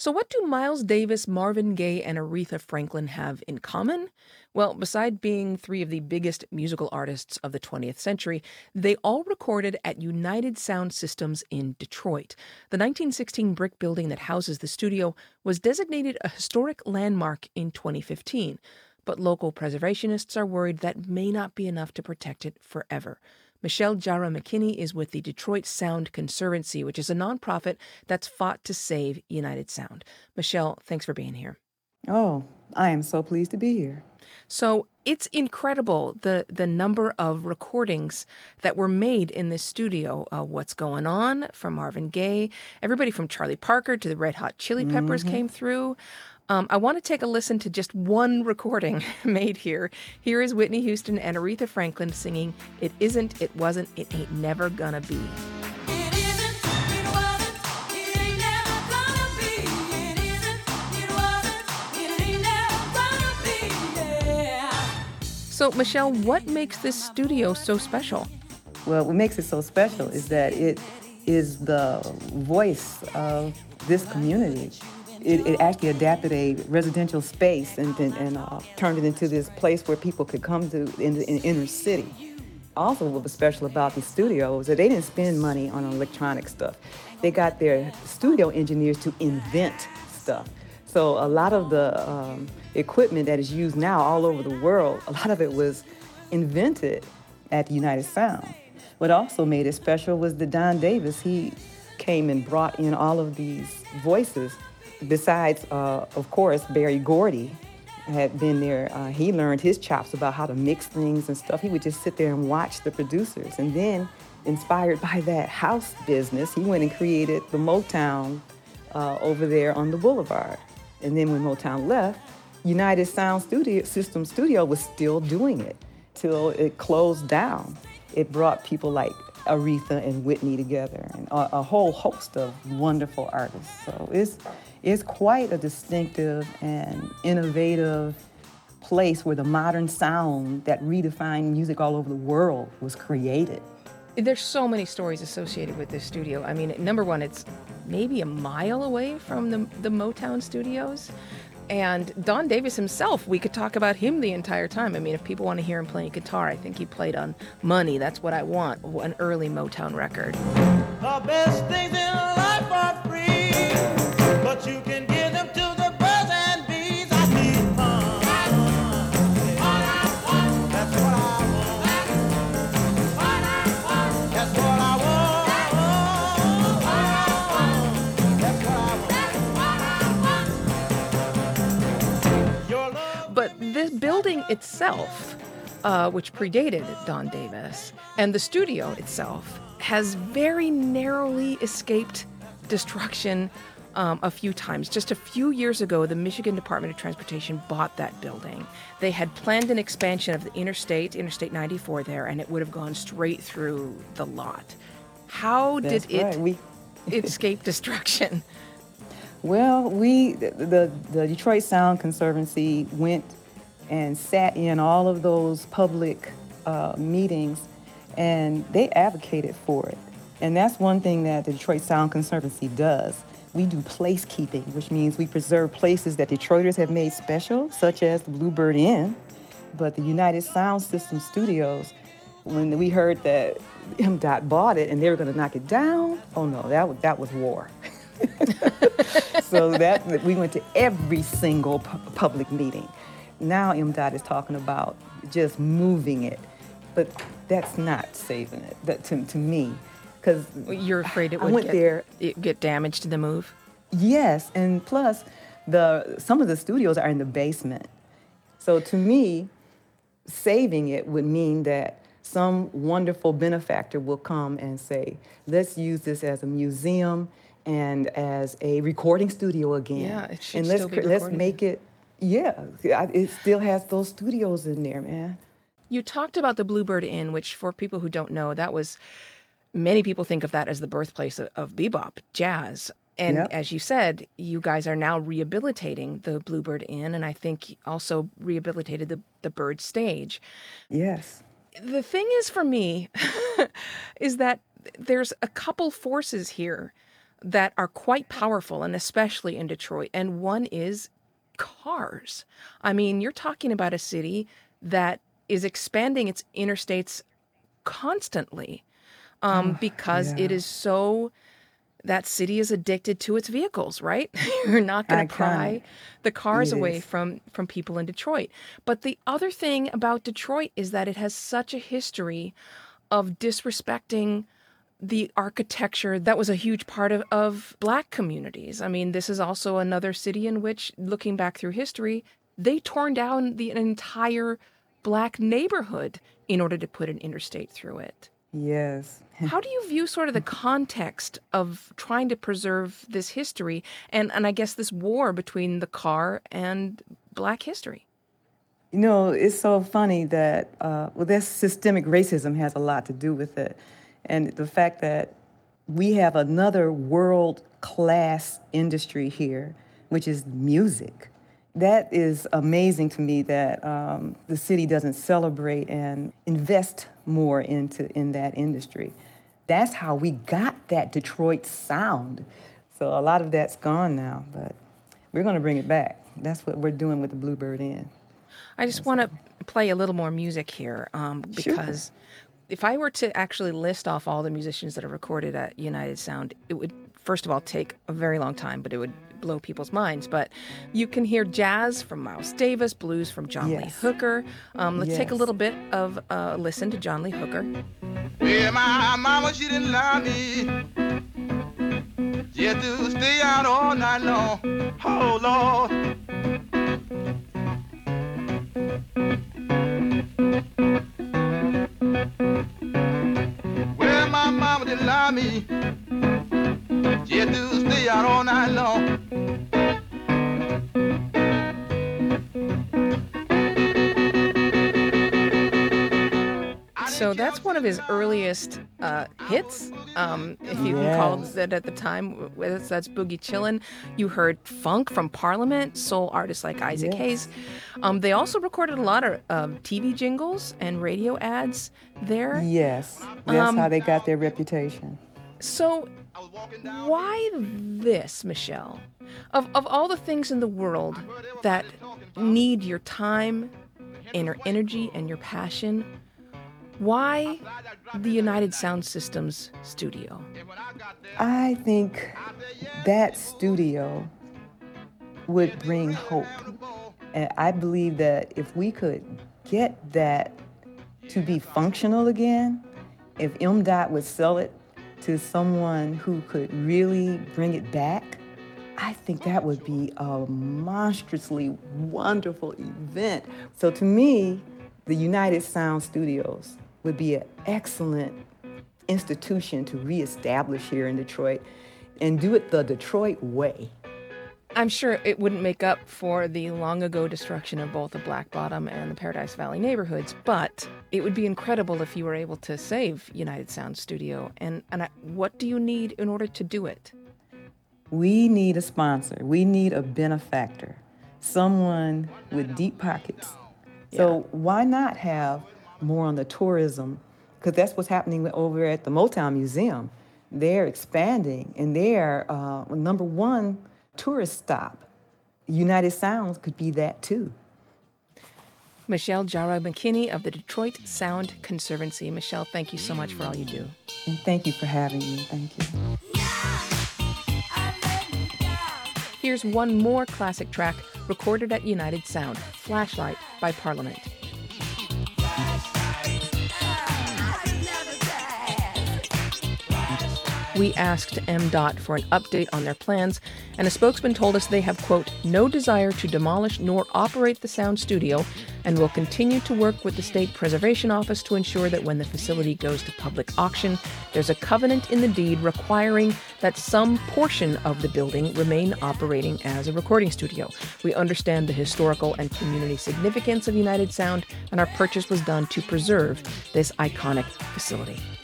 So, what do Miles Davis, Marvin Gaye, and Aretha Franklin have in common? Well, beside being three of the biggest musical artists of the 20th century, they all recorded at United Sound Systems in Detroit. The 1916 brick building that houses the studio was designated a historic landmark in 2015. But local preservationists are worried that may not be enough to protect it forever. Michelle Jara McKinney is with the Detroit Sound Conservancy, which is a nonprofit that's fought to save United Sound. Michelle, thanks for being here. Oh, I am so pleased to be here. So it's incredible the number of recordings that were made in this studio. What's Going On from Marvin Gaye, everybody from Charlie Parker to the Red Hot Chili Peppers Hmm. came through. I want to take a listen to just one recording made here. Here is Whitney Houston and Aretha Franklin singing "It Isn't, It Wasn't, It Ain't Never Gonna Be." It isn't, it wasn't, it ain't never gonna be. It isn't, it wasn't, it ain't never gonna be. Yeah. So, Michelle, what makes this studio so special? Well, what makes it so special is that it is the voice of this community. It actually adapted a residential space and turned it into this place where people could come to in the inner city. Also, what was special about the studio was that they didn't spend money on electronic stuff. They got their studio engineers to invent stuff. So a lot of the equipment that is used now all over the world, a lot of it was invented at the United Sound. What also made it special was that Don Davis, he came and brought in all of these voices. Besides, of course, Barry Gordy had been there. He learned his chops about how to mix things and stuff. He would just sit there and watch the producers. And then, inspired by that house business, he went and created the Motown over there on the boulevard. And then when Motown left, United Sound Studio was still doing it till it closed down. It brought people like Aretha and Whitney together and a whole host of wonderful artists. So it's quite a distinctive and innovative place where the modern sound that redefined music all over the world was created. There's so many stories associated with this studio. I mean, number one, it's maybe a mile away from the Motown studios. And Don Davis himself, we could talk about him the entire time. I mean, if people want to hear him playing guitar, I think he played on Money, That's What I Want, an early Motown record. The best things in life are free, but you can give them to the birds and bees. I need fun. That's what I want. That's what I want. That's what I want. Your love. But this building itself, which predated Don Davis, and the studio itself, has very narrowly escaped destruction a few times. Just a few years ago, the Michigan Department of Transportation bought that building. They had planned an expansion of the Interstate 94 there, and it would have gone straight through the lot. How That's did right. it escape destruction? Well, the Detroit Sound Conservancy went and sat in all of those public meetings, and they advocated for it. And that's one thing that the Detroit Sound Conservancy does. We do placekeeping, which means we preserve places that Detroiters have made special, such as the Bluebird Inn. But the United Sound System Studios, when we heard that MDOT bought it and they were going to knock it down, oh no, that was war. So that we went to every single public meeting. Now MDOT is talking about just moving it, but that's not saving it. That to me, because You're afraid it I would went there. get damaged to the move? Yes, and plus, some of the studios are in the basement. So to me, saving it would mean that some wonderful benefactor will come and say, let's use this as a museum and as a recording studio again. Yeah, it should and still be let's recording. make it, yeah, it still has those studios in there, man. You talked about the Bluebird Inn, which for people who don't know, that was many people think of that as the birthplace of bebop, jazz. And Yep. as you said, you guys are now rehabilitating the Bluebird Inn, and I think also rehabilitated the Bird Stage. Yes. The thing is for me is that there's a couple forces here. that are quite powerful, and especially in Detroit. And one is cars. I mean, you're talking about a city that is expanding its interstates constantly because it Yeah. is so that city is addicted to its vehicles, right? You're not going to Iconic. pry the cars It away is. from people in Detroit. But the other thing about Detroit is that it has such a history of disrespecting the architecture that was a huge part of Black communities. I mean, this is also another city in which, looking back through history, they torn down an entire Black neighborhood in order to put an interstate through it. Yes. How do you view sort of the context of trying to preserve this history and I guess this war between the car and Black history? You know, it's so funny that, well, this systemic racism has a lot to do with it. And the fact that we have another world-class industry here, which is music. That is amazing to me that the city doesn't celebrate and invest more in that industry. That's how we got that Detroit sound. So a lot of that's gone now, but we're going to bring it back. That's what we're doing with the Bluebird Inn. I just want to play a little more music here Sure. because if I were to actually list off all the musicians that are recorded at United Sound, it would, first of all, take a very long time, but it would blow people's minds. But you can hear jazz from Miles Davis, blues from John Lee Yes. Hooker. Let's take a Yes. little bit of a listen to John Lee Hooker. Well, my mama, she didn't love me. She had to stay out all night long. Oh, Lord. Well, my mama didn't love me. She had to stay out all night long. So that's one of his earliest hits, if you can call Yes. that at the time. That's Boogie Chillin'. You heard funk from Parliament, soul artists like Isaac Yes. Hayes. They also recorded a lot of TV jingles and radio ads there. Yes. That's Um, how they got their reputation. So why this, Michelle? Of all the things in the world that need your time and your energy and your passion, why the United Sound Systems studio? I think that studio would bring hope. And I believe that if we could get that to be functional again, if MDOT would sell it to someone who could really bring it back, I think that would be a monstrously wonderful event. So to me, the United Sound Studios would be an excellent institution to reestablish here in Detroit and do it the Detroit way. I'm sure it wouldn't make up for the long ago destruction of both the Black Bottom and the Paradise Valley neighborhoods, but it would be incredible if you were able to save United Sound Studio. What do you need in order to do it? We need a sponsor. We need a benefactor, someone with deep pockets. So why not have more on the tourism? Because that's what's happening over at the Motown Museum. They're expanding, and they're number one tourist stop. United Sounds could be that too. Michelle Jara McKinney of the Detroit Sound Conservancy. Michelle, thank you so much for all you do. And thank you for having me. Thank you. Here's one more classic track recorded at United Sound, Flashlight by Parliament. We asked MDOT for an update on their plans, and a spokesman told us they have, quote, no desire to demolish nor operate the sound studio and will continue to work with the State Preservation Office to ensure that when the facility goes to public auction, there's a covenant in the deed requiring that some portion of the building remain operating as a recording studio. We understand the historical and community significance of United Sound, and our purchase was done to preserve this iconic facility.